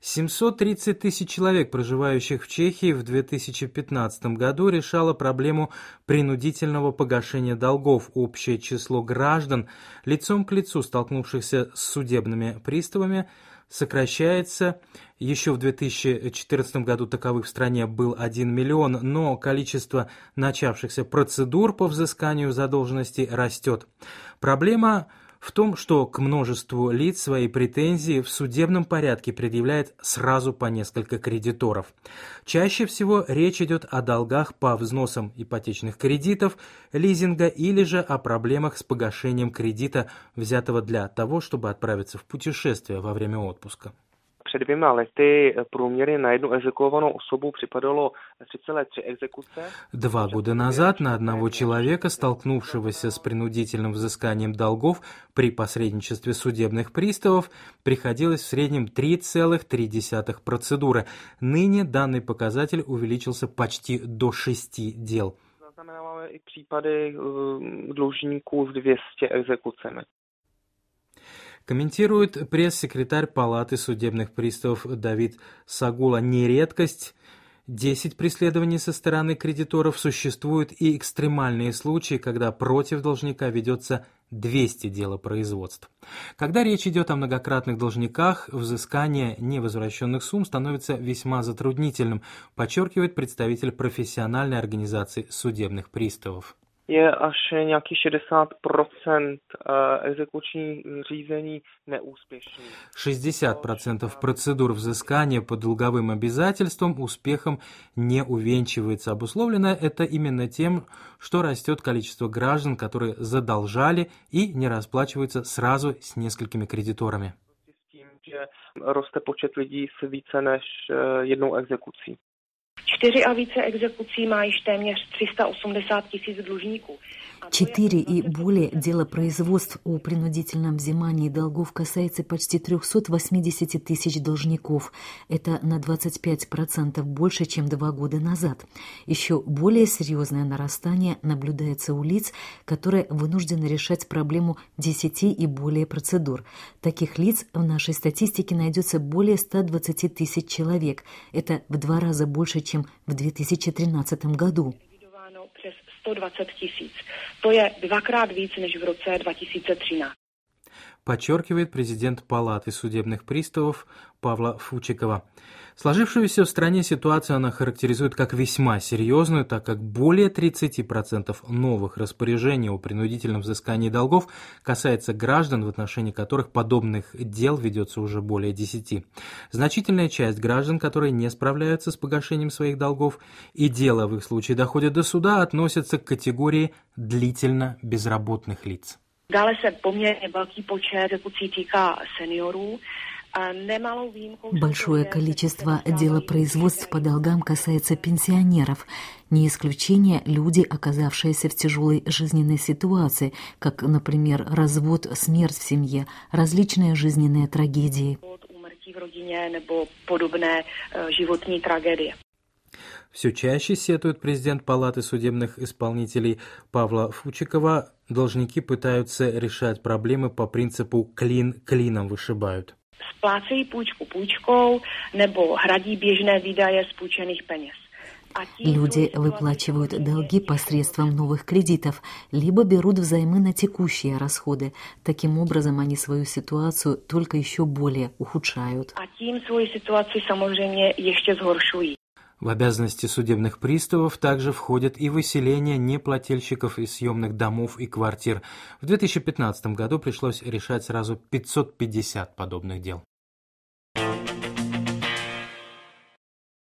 730 тысяч человек, проживающих в Чехии, в 2015 году решало проблему принудительного погашения долгов. Общее число граждан, лицом к лицу столкнувшихся с судебными приставами, сокращается. Еще в 2014 году таковых в стране был 1 миллион, но количество начавшихся процедур по взысканию задолженности растет. Проблема в том, что к множеству лиц свои претензии в судебном порядке предъявляет сразу по несколько кредиторов. Чаще всего речь идет о долгах по взносам ипотечных кредитов, лизинга или же о проблемах с погашением кредита, взятого для того, чтобы отправиться в путешествие во время отпуска. Před 2 lety průměrně na jednu exekuovanou osobu připadalo 3,3 exekuce. 2 года назад на одного человека, столкнувшегося с принудительным взысканием долгов при посредничестве судебных приставов, приходилось в среднем 3,3 процедуры. Ныне данный показатель увеличился почти до 6 дел. Zaznamenáváme i případy dlužníků s 200 exekucemi. Комментирует пресс-секретарь Палаты судебных приставов Давид Сагула. Не редкость. 10 преследований со стороны кредиторов. Существуют и экстремальные случаи, когда против должника ведется 200 делопроизводств. Когда речь идет о многократных должниках, взыскание невозвращенных сумм становится весьма затруднительным, подчеркивает представитель профессиональной организации судебных приставов. Je až nějaký 60% exekučních řízení neúspěšných. 60% процедур взыскания по долговым обязательствам успехом не увенчивается. Обусловлено это именно тем, что растет количество граждан, которые задолжали и не расплачиваются сразу с несколькими кредиторами. S tím, že roste počet lidí s více než jednou exekucí. 4 a více exekucí má již téměř 380 000 dlužníků. 4 и более делопроизводств о принудительном взимании долгов касается почти 380 тысяч должников. Это на 25% больше, чем 2 года назад. Еще более серьезное нарастание наблюдается у лиц, которые вынуждены решать проблему 10 и более процедур. Таких лиц в нашей статистике найдется более 120 тысяч человек. Это в 2 раза больше, чем в 2013 году. Přes 120 000. To je 2krát víc než v roce 2013. Подчеркивает президент Палаты судебных приставов Павла Фучикова. Сложившуюся в стране ситуацию она характеризует как весьма серьезную, так как более 30% новых распоряжений о принудительном взыскании долгов касается граждан, в отношении которых подобных дел ведется уже более 10. Значительная часть граждан, которые не справляются с погашением своих долгов, и дело в их случае доходит до суда, относятся к категории длительно безработных лиц. Dále se poměrně velký počet exekucí týká seniorů. Большое количество делопроизводств по долгам касается пенсионеров. Не исключение люди, оказавшиеся в тяжелой жизненной ситуации, как, например, развод, смерть в семье, различные жизненные трагедии. Úmrtí v rodině nebo podobné životní tragédie. Все чаще, сетует президент Палаты судебных исполнителей Павла Фучикова, должники пытаются решать проблемы по принципу «клин клином вышибают». Splácejí půjčku půjčkou nebo hradí běžné výdaje z půjčených peněz. Люди выплачивают долги посредством новых кредитов, либо берут взаймы на текущие расходы. Таким образом, они свою ситуацию только еще более ухудшают. A tím svoji situaci samozřejmě ještě zhoršují. В обязанности судебных приставов также входит и выселение неплательщиков из съемных домов и квартир. В 2015 году пришлось решать сразу 550 подобных дел.